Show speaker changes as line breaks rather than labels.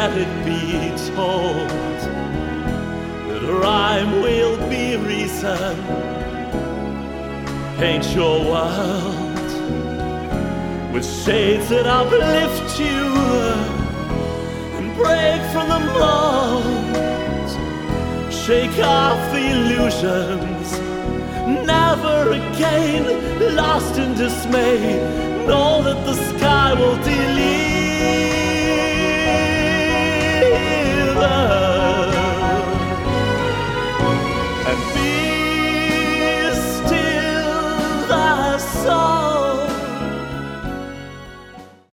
let it be told that rhyme will be reason. Paint your world with shades that uplift you and break from the mold. Shake off the illusions, never again lost in dismay. Know that the sky will delete